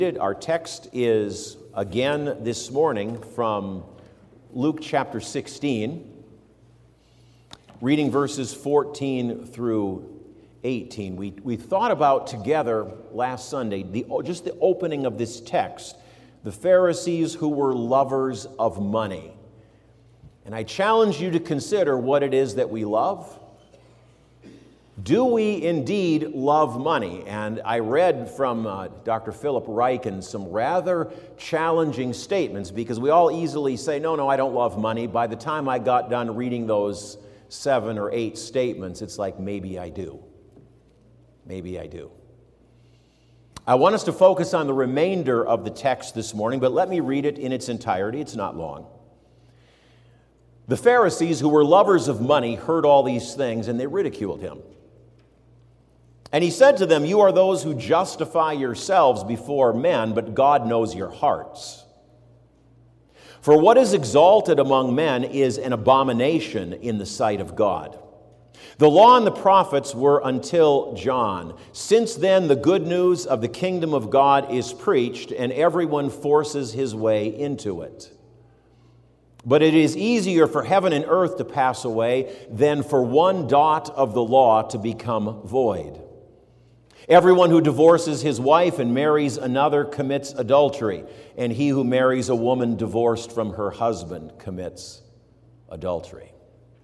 Our text is again this morning from Luke chapter 16, reading verses 14 through 18. We thought about together last Sunday just the opening of this text, the Pharisees who were lovers of money. And I challenge you to consider what it is that we love. Do we indeed love money? And I read from Dr. Philip Ryken some rather challenging statements because we all easily say, no, I don't love money. By the time I got done reading those 7 or 8 statements, it's like, maybe I do. Maybe I do. I want us to focus on the remainder of the text this morning, but let me read it in its entirety. It's not long. The Pharisees, who were lovers of money, heard all these things, and they ridiculed him. And he said to them, "You are those who justify yourselves before men, but God knows your hearts. For what is exalted among men is an abomination in the sight of God. The law and the prophets were until John. Since then, the good news of the kingdom of God is preached, and everyone forces his way into it. But it is easier for heaven and earth to pass away than for one dot of the law to become void. Everyone who divorces his wife and marries another commits adultery, and he who marries a woman divorced from her husband commits adultery."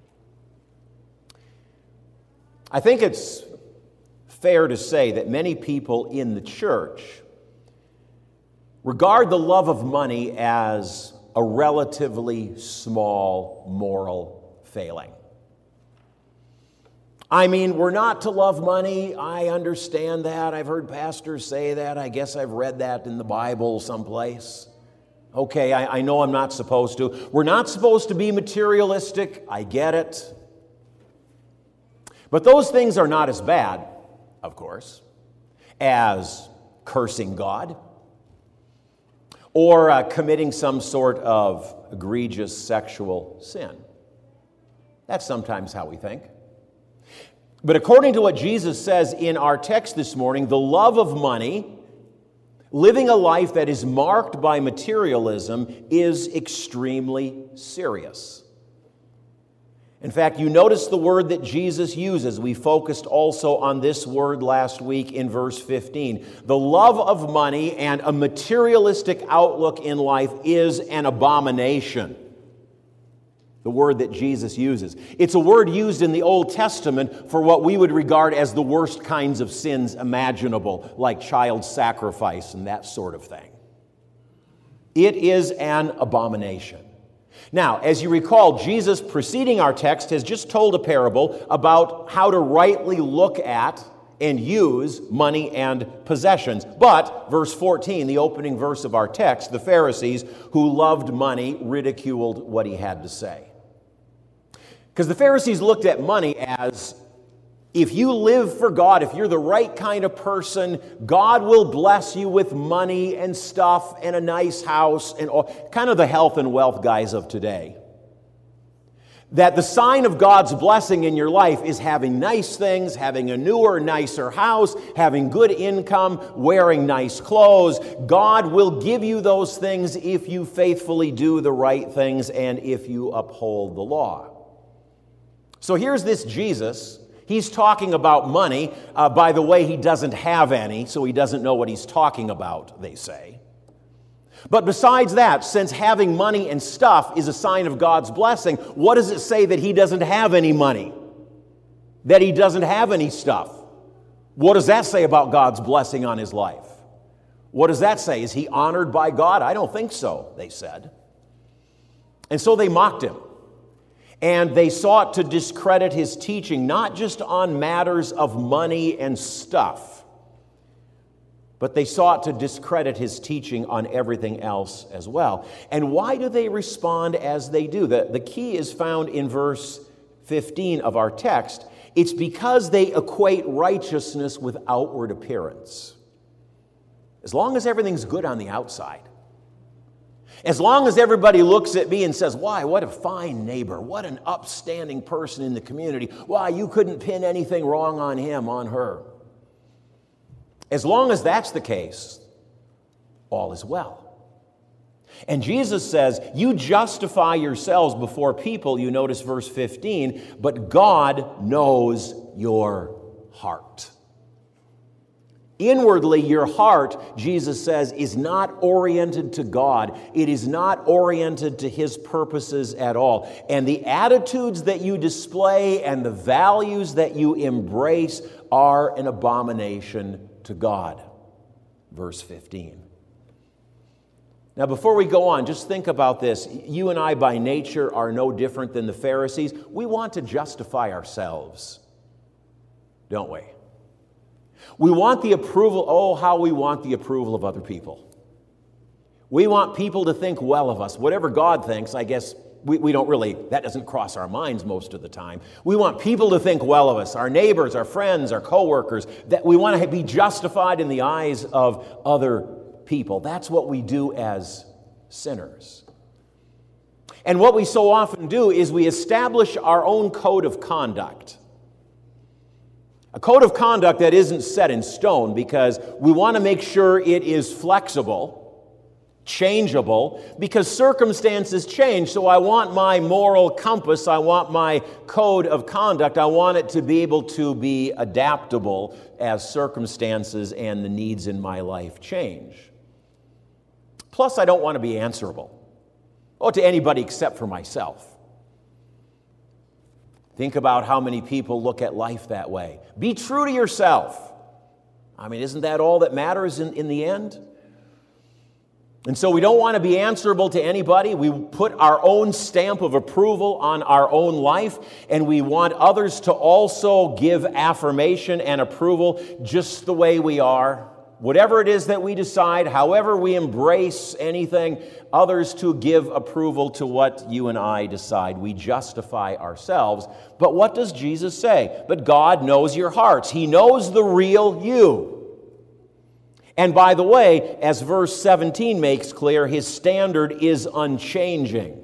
I think it's fair to say that many people in the church regard the love of money as a relatively small moral failing. I mean, we're not to love money. I understand that. I've heard pastors say that. I guess I've read that in the Bible someplace. Okay, I know I'm not supposed to. We're not supposed to be materialistic. I get it. But those things are not as bad, of course, as cursing God or committing some sort of egregious sexual sin. That's sometimes how we think. But according to what Jesus says in our text this morning, the love of money, living a life that is marked by materialism, is extremely serious. In fact, you notice the word that Jesus uses. We focused also on this word last week in verse 15. The love of money and a materialistic outlook in life is an abomination. The word that Jesus uses. It's a word used in the Old Testament for what we would regard as the worst kinds of sins imaginable, like child sacrifice and that sort of thing. It is an abomination. Now, as you recall, Jesus, preceding our text, has just told a parable about how to rightly look at and use money and possessions. But, verse 14, the opening verse of our text, the Pharisees who loved money ridiculed what he had to say. Because the Pharisees looked at money as, if you live for God, if you're the right kind of person, God will bless you with money and stuff and a nice house and all, kind of the health and wealth guys of today. That the sign of God's blessing in your life is having nice things, having a newer, nicer house, having good income, wearing nice clothes. God will give you those things if you faithfully do the right things and if you uphold the law. So here's this Jesus. He's talking about money. By the way, he doesn't have any, so he doesn't know what he's talking about, they say. But besides that, since having money and stuff is a sign of God's blessing, what does it say that he doesn't have any money? That he doesn't have any stuff? What does that say about God's blessing on his life? What does that say? Is he honored by God? I don't think so, they said. And so they mocked him. And they sought to discredit his teaching, not just on matters of money and stuff, but they sought to discredit his teaching on everything else as well. And why do they respond as they do? The key is found in verse 15 of our text. It's because they equate righteousness with outward appearance. As long as everything's good on the outside, as long as everybody looks at me and says, "Why, what a fine neighbor, what an upstanding person in the community. Why, you couldn't pin anything wrong on him, on her." As long as that's the case, all is well. And Jesus says, you justify yourselves before people, you notice verse 15, but God knows your heart. Inwardly, your heart, Jesus says, is not oriented to God. It is not oriented to His purposes at all. And the attitudes that you display and the values that you embrace are an abomination to God. Verse 15. Now, before we go on, just think about this. You and I, by nature, are no different than the Pharisees. We want to justify ourselves, don't we? We want the approval, oh, how we want the approval of other people. We want people to think well of us. Whatever God thinks, I guess we don't really, that doesn't cross our minds most of the time. We want people to think well of us, our neighbors, our friends, our coworkers, that we want to be justified in the eyes of other people. That's what we do as sinners. And what we so often do is we establish our own code of conduct. A code of conduct that isn't set in stone because we want to make sure it is flexible, changeable, because circumstances change. So I want my moral compass, I want my code of conduct, I want it to be able to be adaptable as circumstances and the needs in my life change. Plus, I don't want to be answerable, to anybody except for myself. Think about how many people look at life that way. Be true to yourself. I mean, isn't that all that matters in the end? And so we don't want to be answerable to anybody. We put our own stamp of approval on our own life, and we want others to also give affirmation and approval just the way we are. Whatever it is that we decide, however we embrace anything, others to give approval to what you and I decide. We justify ourselves. But what does Jesus say? But God knows your hearts. He knows the real you. And by the way, as verse 17 makes clear, His standard is unchanging.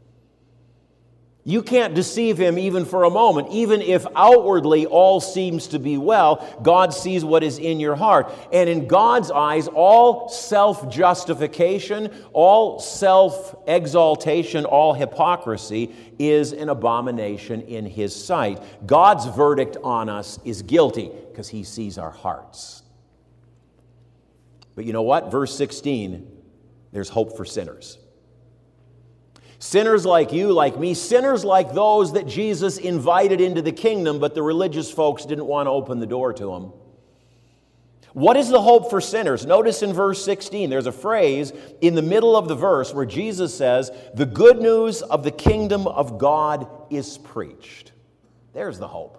You can't deceive Him even for a moment. Even if outwardly all seems to be well, God sees what is in your heart. And in God's eyes, all self-justification, all self-exaltation, all hypocrisy is an abomination in His sight. God's verdict on us is guilty because He sees our hearts. But you know what? Verse 16, there's hope for sinners. Sinners like you, like me, sinners like those that Jesus invited into the kingdom, but the religious folks didn't want to open the door to them. What is the hope for sinners? Notice in verse 16, there's a phrase in the middle of the verse where Jesus says, the good news of the kingdom of God is preached. There's the hope.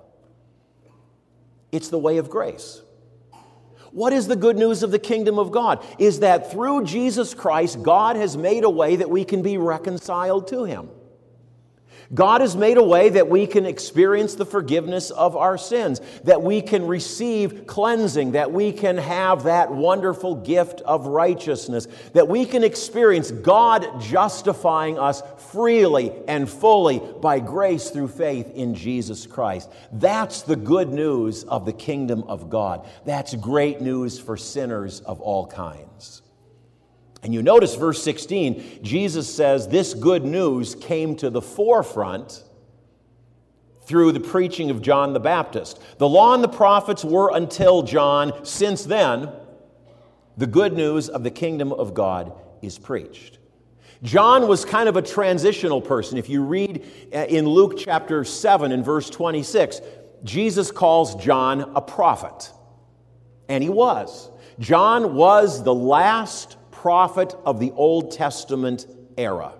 It's the way of grace. What is the good news of the kingdom of God? Is that through Jesus Christ, God has made a way that we can be reconciled to Him. God has made a way that we can experience the forgiveness of our sins, that we can receive cleansing, that we can have that wonderful gift of righteousness, that we can experience God justifying us freely and fully by grace through faith in Jesus Christ. That's the good news of the kingdom of God. That's great news for sinners of all kinds. And you notice verse 16, Jesus says this good news came to the forefront through the preaching of John the Baptist. The law and the prophets were until John. Since then, the good news of the kingdom of God is preached. John was kind of a transitional person. If you read in Luke chapter 7 and verse 26, Jesus calls John a prophet. And he was. John was the last prophet of the Old Testament era.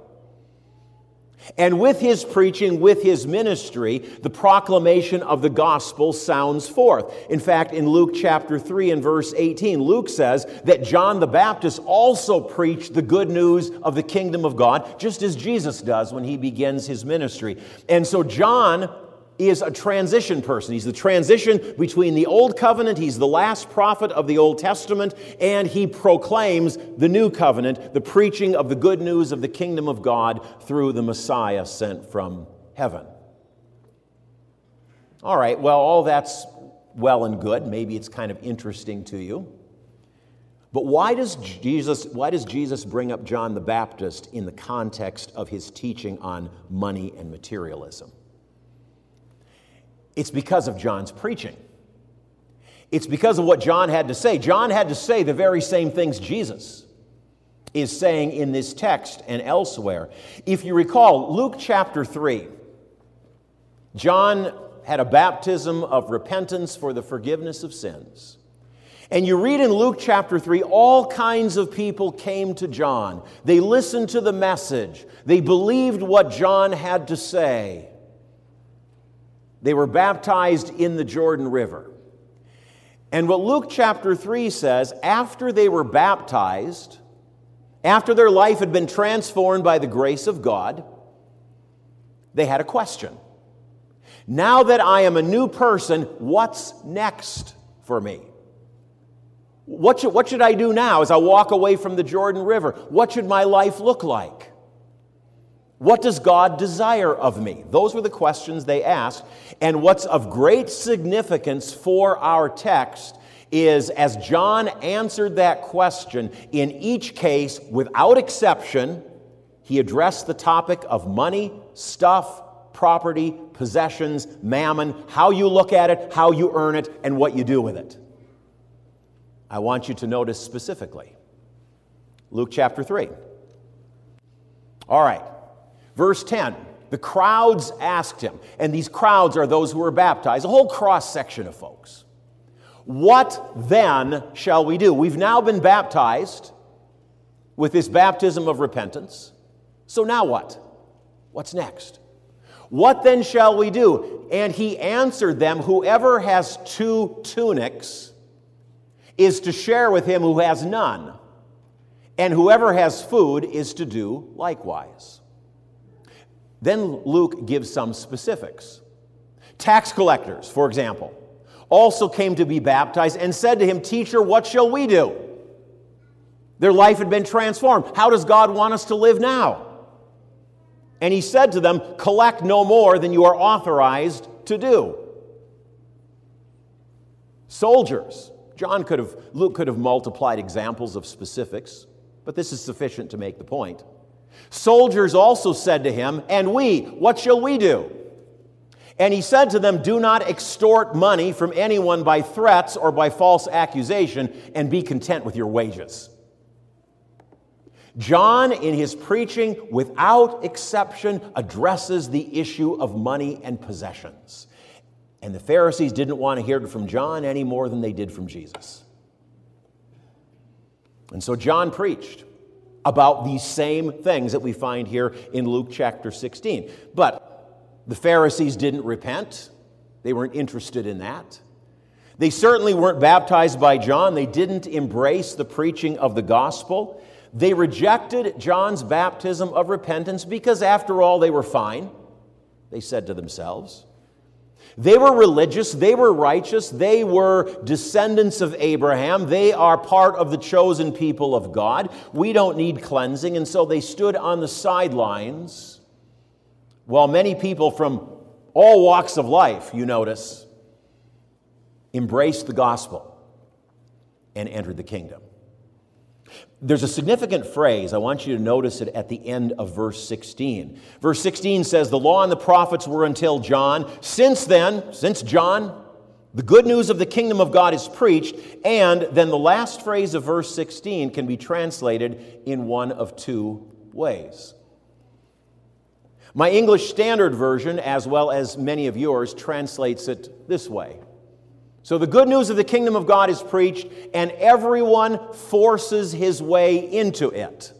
And with his preaching, with his ministry, the proclamation of the gospel sounds forth. In fact, in Luke chapter 3 and verse 18, Luke says that John the Baptist also preached the good news of the kingdom of God, just as Jesus does when he begins his ministry. And so John is a transition person. He's the transition between the Old Covenant. He's the last prophet of the Old Testament, and he proclaims the New Covenant, the preaching of the good news of the kingdom of God through the Messiah sent from heaven. All right, well, all that's well and good. Maybe it's kind of interesting to you. But why does Jesus bring up John the Baptist in the context of his teaching on money and materialism? It's because of John's preaching. It's because of what John had to say. John had to say the very same things Jesus is saying in this text and elsewhere. If you recall, Luke chapter 3, John had a baptism of repentance for the forgiveness of sins. And you read in Luke chapter 3, all kinds of people came to John. They listened to the message. They believed what John had to say. They were baptized in the Jordan River. And what Luke chapter 3 says, after they were baptized, after their life had been transformed by the grace of God, they had a question. Now that I am a new person, what's next for me? What should I do now as I walk away from the Jordan River? What should my life look like? What does God desire of me? Those were the questions they asked. And what's of great significance for our text is, as John answered that question, in each case, without exception, he addressed the topic of money, stuff, property, possessions, mammon, how you look at it, how you earn it, and what you do with it. I want you to notice specifically Luke chapter 3. All right. Verse 10, the crowds asked him, and these crowds are those who were baptized, a whole cross-section of folks. What then shall we do? We've now been baptized with this baptism of repentance. So now what? What's next? What then shall we do? And he answered them, whoever has 2 tunics is to share with him who has none, and whoever has food is to do likewise. Then Luke gives some specifics. Tax collectors, for example, also came to be baptized and said to him, "Teacher, what shall we do?" Their life had been transformed. How does God want us to live now? And he said to them, "Collect no more than you are authorized to do." Soldiers. Luke could have multiplied examples of specifics, but this is sufficient to make the point. Soldiers also said to him, "And we, what shall we do?" And he said to them, "Do not extort money from anyone by threats or by false accusation, and be content with your wages." John, in his preaching, without exception, addresses the issue of money and possessions. And the Pharisees didn't want to hear it from John any more than they did from Jesus. And so John preached about these same things that we find here in Luke chapter 16. But the Pharisees didn't repent. They weren't interested in that. They certainly weren't baptized by John. They didn't embrace the preaching of the gospel. They rejected John's baptism of repentance because, after all, they were fine, they said to themselves. They were religious, they were righteous, they were descendants of Abraham, they are part of the chosen people of God. We don't need cleansing, and so they stood on the sidelines while many people from all walks of life, you notice, embraced the gospel and entered the kingdom. There's a significant phrase. I want you to notice it at the end of verse 16. Verse 16 says, "The law and the prophets were until John. Since John, the good news of the kingdom of God is preached." And then the last phrase of verse 16 can be translated in one of 2 ways. My English Standard Version, as well as many of yours, translates it this way. So the good news of the kingdom of God is preached, and everyone forces his way into it.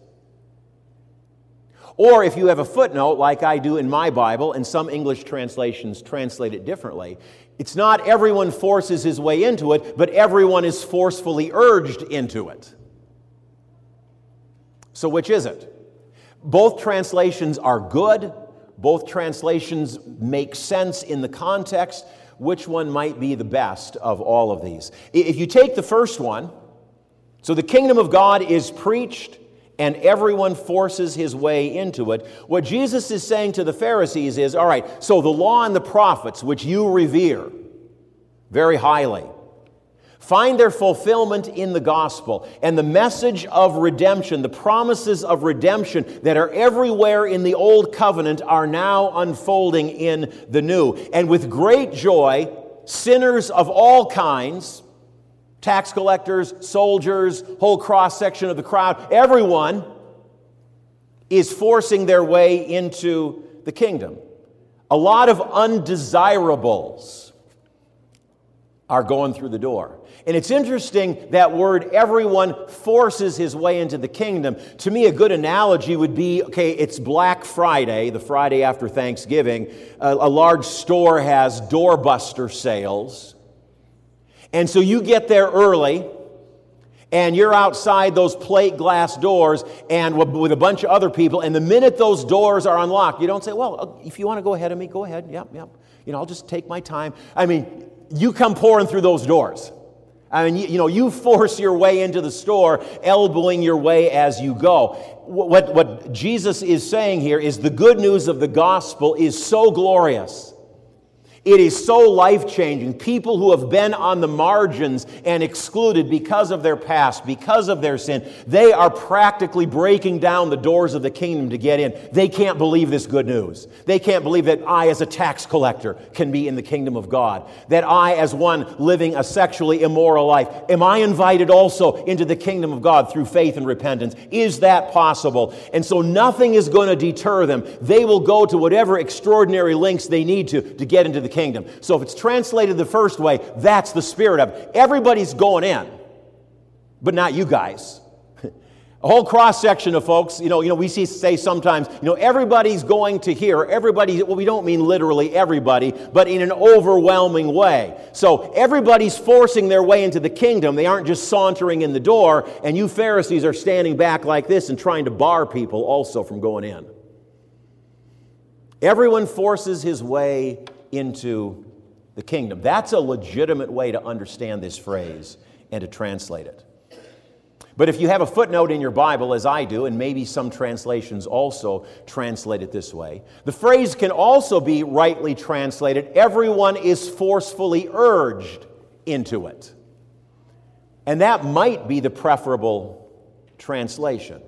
Or if you have a footnote, like I do in my Bible, and some English translations translate it differently, it's not everyone forces his way into it, but everyone is forcefully urged into it. So which is it? Both translations are good. Both translations make sense in the context. Which one might be the best of all of these? If you take the first one, so the kingdom of God is preached and everyone forces his way into it, what Jesus is saying to the Pharisees is, all right, so the law and the prophets, which you revere very highly, find their fulfillment in the gospel. And the message of redemption, the promises of redemption that are everywhere in the old covenant are now unfolding in the new. And with great joy, sinners of all kinds, tax collectors, soldiers, whole cross-section of the crowd, everyone is forcing their way into the kingdom. A lot of undesirables are going through the door. And it's interesting that word, everyone forces his way into the kingdom. To me, a good analogy would be, okay, it's Black Friday, the Friday after Thanksgiving. A large store has doorbuster sales. And so you get there early, and you're outside those plate glass doors and with a bunch of other people, and the minute those doors are unlocked, you don't say, well, if you want to go ahead of me, go ahead. Yep. I'll just take my time. I mean, you come pouring through those doors. I mean, you force your way into the store, elbowing your way as you go. What Jesus is saying here is the good news of the gospel is so glorious. It is so life-changing. People who have been on the margins and excluded because of their past, because of their sin, they are practically breaking down the doors of the kingdom to get in. They can't believe this good news. They can't believe that I, as a tax collector, can be in the kingdom of God. That I, as one living a sexually immoral life, am I invited also into the kingdom of God through faith and repentance? Is that possible? And so nothing is going to deter them. They will go to whatever extraordinary lengths they need to get into the kingdom. So if it's translated the first way, that's the spirit of it. Everybody's going in, but not you guys. A whole cross-section of folks, we say sometimes, everybody's going to hear. Everybody, well, we don't mean literally everybody, but in an overwhelming way. So everybody's forcing their way into the kingdom. They aren't just sauntering in the door, and you Pharisees are standing back like this and trying to bar people also from going in. Everyone forces his way into the kingdom. That's a legitimate way to understand this phrase and to translate it. But if you have a footnote in your Bible, as I do, and maybe some translations also translate it this way, the phrase can also be rightly translated, everyone is forcefully urged into it. And that might be the preferable translation.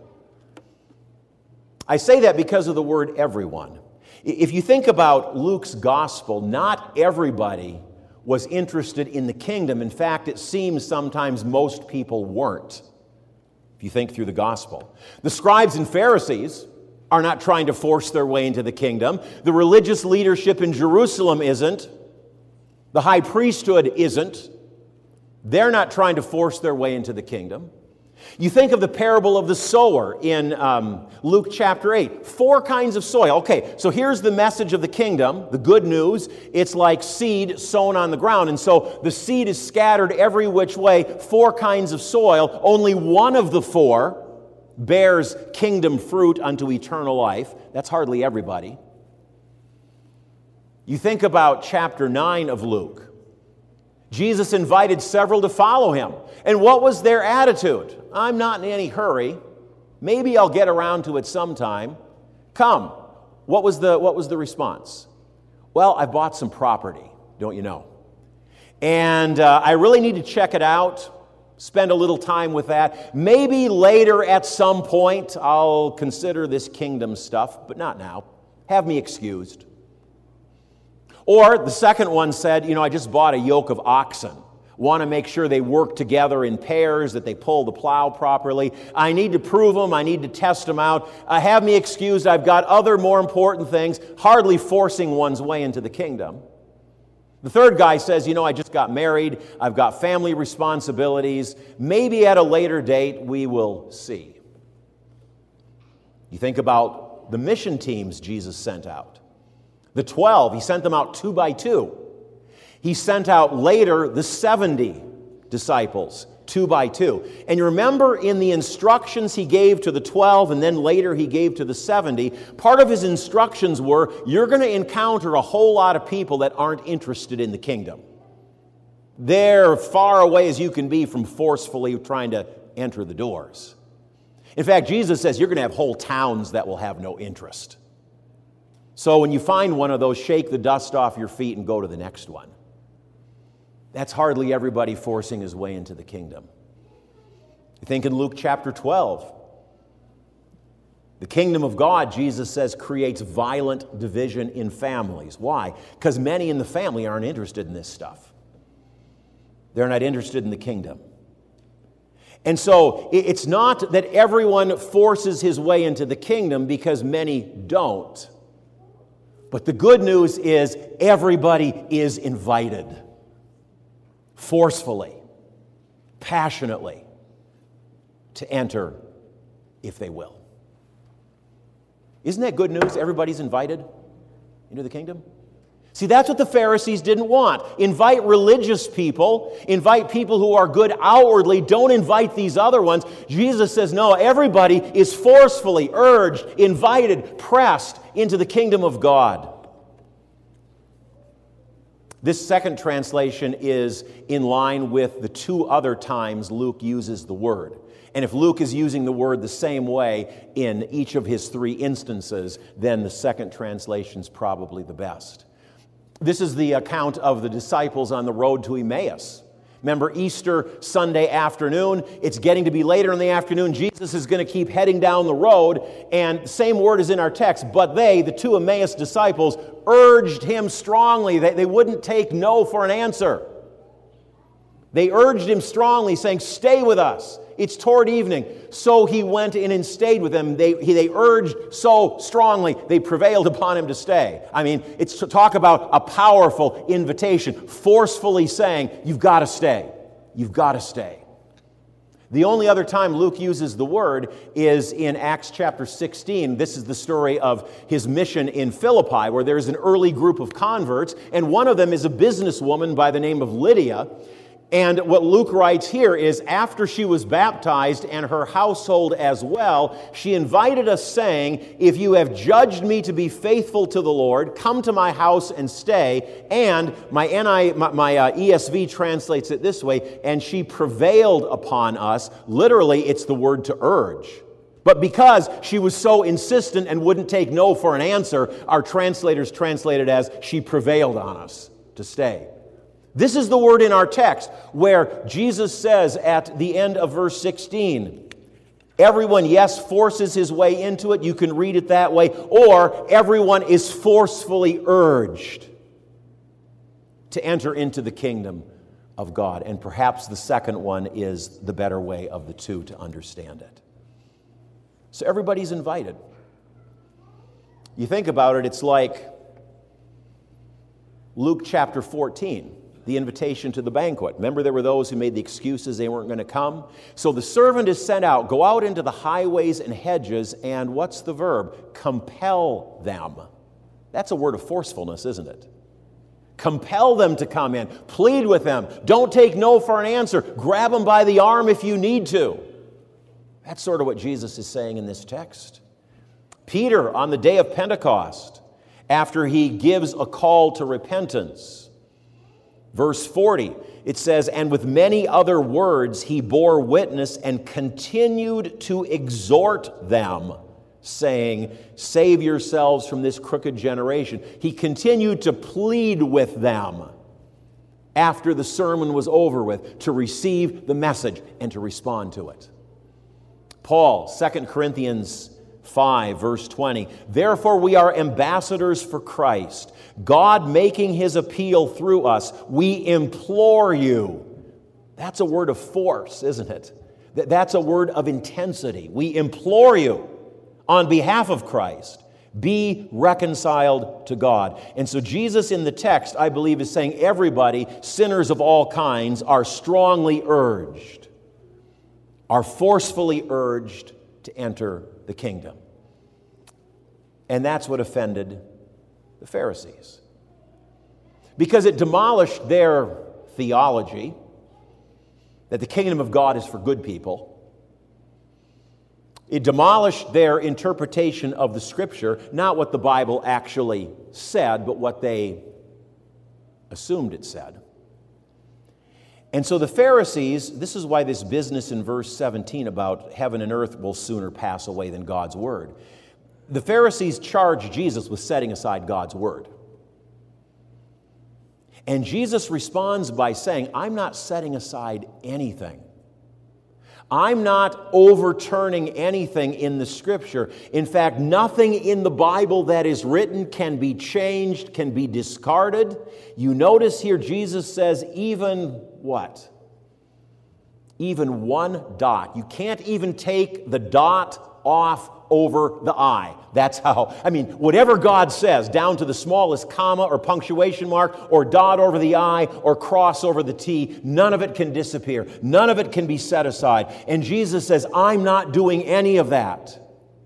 I say that because of the word everyone. If you think about Luke's gospel, not everybody was interested in the kingdom. In fact, it seems sometimes most people weren't, if you think through the gospel. The scribes and Pharisees are not trying to force their way into the kingdom. The religious leadership in Jerusalem isn't. The high priesthood isn't. They're not trying to force their way into the kingdom. You think of the parable of the sower in Luke chapter 8. 4 kinds of soil. Okay, so here's the message of the kingdom, the good news. It's like seed sown on the ground. And so the seed is scattered every which way, 4 kinds of soil. Only one of the 4 bears kingdom fruit unto eternal life. That's hardly everybody. You think about chapter 9 of Luke. Jesus invited several to follow him. And what was their attitude? I'm not in any hurry. Maybe I'll get around to it sometime. Come. What was the response? Well, I bought some property, don't you know? And I really need to check it out, spend a little time with that. Maybe later at some point I'll consider this kingdom stuff, but not now. Have me excused. Or the second one said, I just bought a yoke of oxen. Want to make sure they work together in pairs, that they pull the plow properly. I need to prove them. I need to test them out. Have me excused. I've got other more important things, hardly forcing one's way into the kingdom. The third guy says, I just got married. I've got family responsibilities. Maybe at a later date we will see. You think about the mission teams Jesus sent out. The 12, he sent them out 2 by 2. He sent out later the 70 disciples, 2 by 2. And you remember in the instructions he gave to the 12 and then later he gave to the 70, part of his instructions were, you're going to encounter a whole lot of people that aren't interested in the kingdom. They're far away as you can be from forcefully trying to enter the doors. In fact, Jesus says you're going to have whole towns that will have no interest. So when you find one of those, shake the dust off your feet and go to the next one. That's hardly everybody forcing his way into the kingdom. You think in Luke chapter 12, the kingdom of God, Jesus says, creates violent division in families. Why? Because many in the family aren't interested in this stuff. They're not interested in the kingdom. And so it's not that everyone forces his way into the kingdom, because many don't. But the good news is everybody is invited, forcefully, passionately, to enter if they will. Isn't that good news? Everybody's invited into the kingdom. See, that's what the Pharisees didn't want. Invite religious people, invite people who are good outwardly, don't invite these other ones. Jesus says, no, everybody is forcefully urged, invited, pressed into the kingdom of God. This second translation is in line with the two other times Luke uses the word. And if Luke is using the word the same way in each of his three instances, then the second translation is probably the best. This is the account of the disciples on the road to Emmaus. Remember, Easter Sunday afternoon, it's getting to be later in the afternoon. Jesus is going to keep heading down the road, and the same word is in our text. But they, the two Emmaus disciples, urged him strongly. They wouldn't take no for an answer. They urged him strongly, saying, stay with us. It's toward evening. So he went in and stayed with them. They urged so strongly, they prevailed upon him to stay. I mean, it's to talk about a powerful invitation, forcefully saying, you've got to stay. You've got to stay. The only other time Luke uses the word is in Acts chapter 16. This is the story of his mission in Philippi, where there's an early group of converts, and one of them is a businesswoman by the name of Lydia. And what Luke writes here is, after she was baptized and her household as well, she invited us, saying, if you have judged me to be faithful to the Lord, come to my house and stay. And my ESV translates it this way, and she prevailed upon us. Literally, it's the word to urge. But because she was so insistent and wouldn't take no for an answer, our translators translate it as, she prevailed on us to stay. This is the word in our text where Jesus says at the end of verse 16, everyone, yes, forces his way into it. You can read it that way. Or everyone is forcefully urged to enter into the kingdom of God. And perhaps the second one is the better way of the two to understand it. So everybody's invited. You think about it, it's like Luke chapter 14. The invitation to the banquet. Remember, there were those who made the excuses they weren't going to come. So the servant is sent out, go out into the highways and hedges, and what's the verb? Compel them. That's a word of forcefulness, isn't it? Compel them to come in. Plead with them. Don't take no for an answer. Grab them by the arm if you need to. That's sort of what Jesus is saying in this text. Peter, on the day of Pentecost, after he gives a call to repentance, verse 40, it says, and with many other words he bore witness and continued to exhort them, saying, save yourselves from this crooked generation. He continued to plead with them after the sermon was over with, to receive the message and to respond to it. Paul, 2 Corinthians 5, verse 20, therefore we are ambassadors for Christ, God making his appeal through us. We implore you. That's a word of force, isn't it? That's a word of intensity. We implore you on behalf of Christ, be reconciled to God. And so Jesus in the text, I believe, is saying everybody, sinners of all kinds, are strongly urged, are forcefully urged to enter the kingdom. And that's what offended the Pharisees, because it demolished their theology that the kingdom of God is for good people. It demolished their interpretation of the Scripture, not what the Bible actually said, but what they assumed it said. And so the Pharisees, this is why this business in verse 17 about heaven and earth will sooner pass away than God's word. The Pharisees charged Jesus with setting aside God's word. And Jesus responds by saying, I'm not setting aside anything. I'm not overturning anything in the Scripture. In fact, nothing in the Bible that is written can be changed, can be discarded. You notice here Jesus says even what? Even one dot. You can't even take the dot off over the I. That's how, whatever God says, down to the smallest comma or punctuation mark or dot over the I or cross over the T, none of it can disappear. None of it can be set aside. And Jesus says, I'm not doing any of that.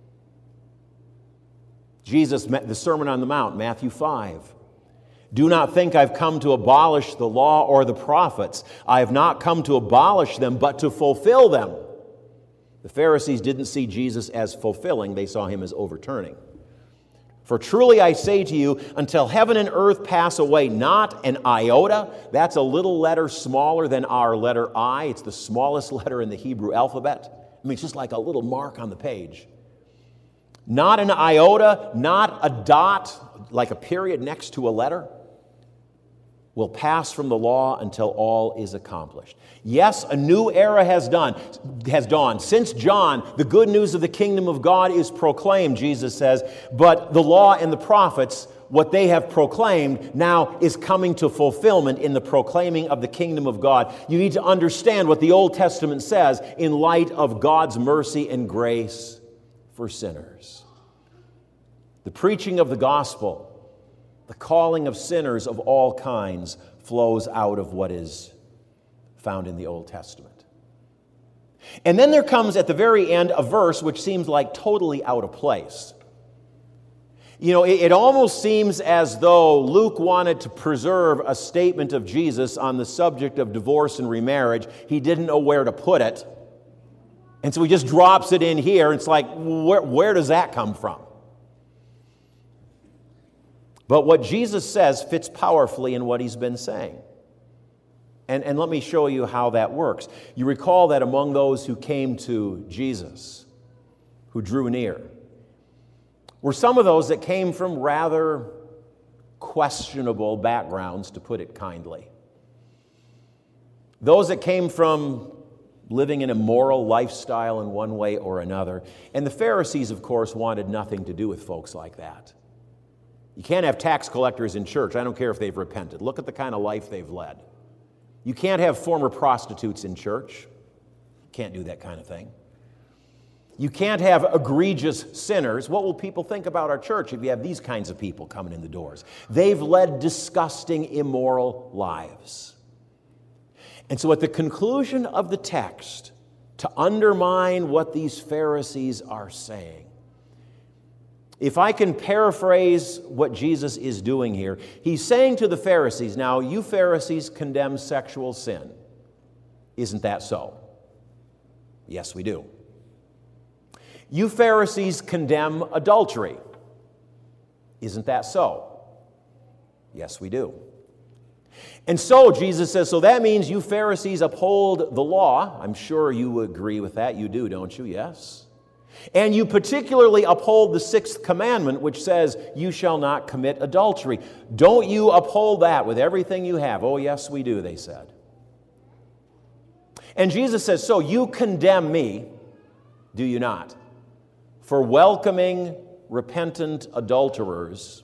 Jesus, the Sermon on the Mount, Matthew 5. Do not think I've come to abolish the law or the prophets. I have not come to abolish them, but to fulfill them. The Pharisees didn't see Jesus as fulfilling, they saw him as overturning. For truly I say to you, until heaven and earth pass away, not an iota, that's a little letter smaller than our letter I. It's the smallest letter in the Hebrew alphabet. It's just like a little mark on the page. Not an iota, not a dot, like a period next to a letter, will pass from the law until all is accomplished. Yes, a new era has dawned. Since John, the good news of the kingdom of God is proclaimed, Jesus says, but the law and the prophets, what they have proclaimed now is coming to fulfillment in the proclaiming of the kingdom of God. You need to understand what the Old Testament says in light of God's mercy and grace for sinners. The preaching of the gospel, the calling of sinners of all kinds, flows out of what is found in the Old Testament. And then there comes at the very end a verse which seems like totally out of place. It almost seems as though Luke wanted to preserve a statement of Jesus on the subject of divorce and remarriage. He didn't know where to put it. And so he just drops it in here. It's like, where does that come from? But what Jesus says fits powerfully in what he's been saying. And let me show you how that works. You recall that among those who came to Jesus, who drew near, were some of those that came from rather questionable backgrounds, to put it kindly. Those that came from living an immoral lifestyle in one way or another. And the Pharisees, of course, wanted nothing to do with folks like that. You can't have tax collectors in church. I don't care if they've repented. Look at the kind of life they've led. You can't have former prostitutes in church. Can't do that kind of thing. You can't have egregious sinners. What will people think about our church if you have these kinds of people coming in the doors? They've led disgusting, immoral lives. And so at the conclusion of the text, to undermine what these Pharisees are saying, if I can paraphrase what Jesus is doing here, he's saying to the Pharisees, now, you Pharisees condemn sexual sin. Isn't that so? Yes, we do. You Pharisees condemn adultery. Isn't that so? Yes, we do. And so, Jesus says, so that means you Pharisees uphold the law. I'm sure you agree with that. You do, don't you? Yes. And you particularly uphold the sixth commandment, which says, you shall not commit adultery. Don't you uphold that with everything you have? Oh, yes, we do, they said. And Jesus says, so you condemn me, do you not, for welcoming repentant adulterers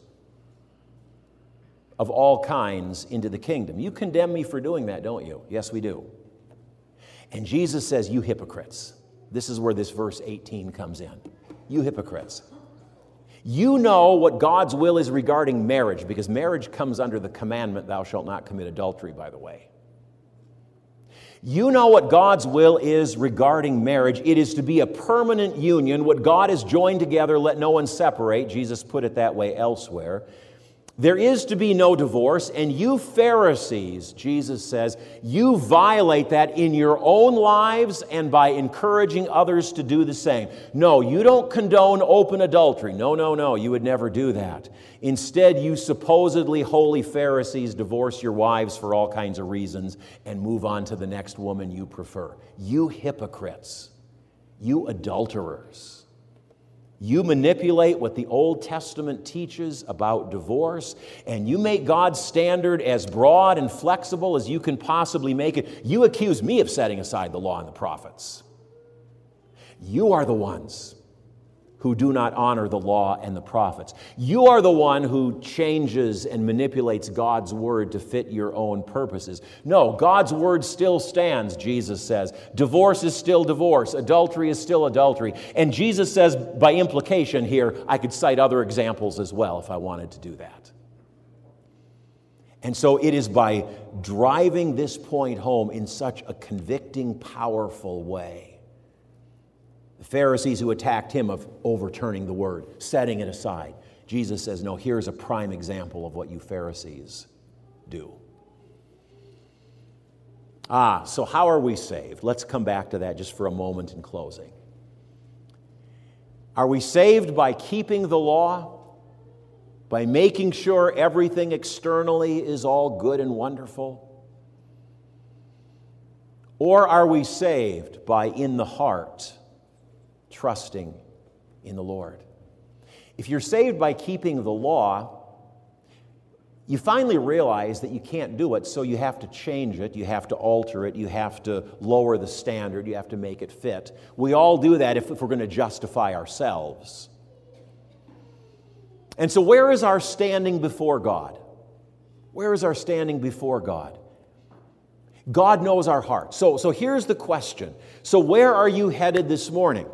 of all kinds into the kingdom. You condemn me for doing that, don't you? Yes, we do. And Jesus says, you hypocrites. This is where this verse 18 comes in. You hypocrites. You know what God's will is regarding marriage, because marriage comes under the commandment, thou shalt not commit adultery, by the way. You know what God's will is regarding marriage. It is to be a permanent union. What God has joined together, let no one separate. Jesus put it that way elsewhere. There is to be no divorce, and you Pharisees, Jesus says, you violate that in your own lives and by encouraging others to do the same. No, you don't condone open adultery. No, you would never do that. Instead, you supposedly holy Pharisees divorce your wives for all kinds of reasons and move on to the next woman you prefer. You hypocrites, you adulterers. You manipulate what the Old Testament teaches about divorce, and you make God's standard as broad and flexible as you can possibly make it. You accuse me of setting aside the law and the prophets. You are the ones who do not honor the law and the prophets. You are the one who changes and manipulates God's word to fit your own purposes. No, God's word still stands, Jesus says. Divorce is still divorce. Adultery is still adultery. And Jesus says, by implication here, I could cite other examples as well if I wanted to do that. And so it is by driving this point home in such a convicting, powerful way. The Pharisees who attacked him of overturning the word, setting it aside. Jesus says, no, here's a prime example of what you Pharisees do. So how are we saved? Let's come back to that just for a moment in closing. Are we saved by keeping the law? By making sure everything externally is all good and wonderful? Or are we saved by in the heart trusting in the Lord? If you're saved by keeping the law, you finally realize that you can't do it, so you have to change it, you have to alter it, you have to lower the standard, you have to make it fit. We all do that if we're going to justify ourselves. And so where is our standing before God? Where is our standing before God? God knows our heart. So here's the question. So where are you headed this morning?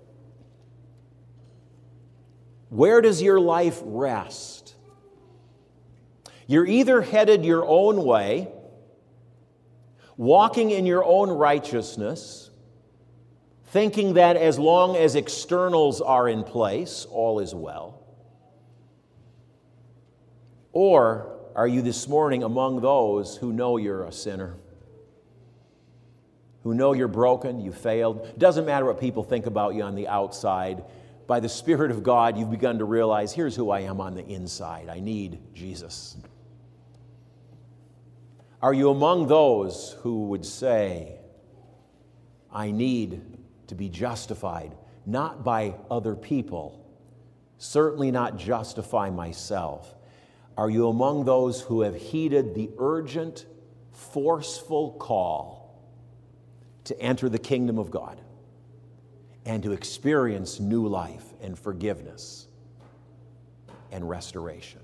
Where does your life rest? You're either headed your own way, walking in your own righteousness, thinking that as long as externals are in place, all is well. Or are you this morning among those who know you're a sinner, who know you're broken, you failed? Doesn't matter what people think about you on the outside. By the Spirit of God, you've begun to realize, here's who I am on the inside. I need Jesus. Are you among those who would say, I need to be justified, not by other people, certainly not justify myself? Are you among those who have heeded the urgent, forceful call to enter the kingdom of God and to experience new life and forgiveness and restoration?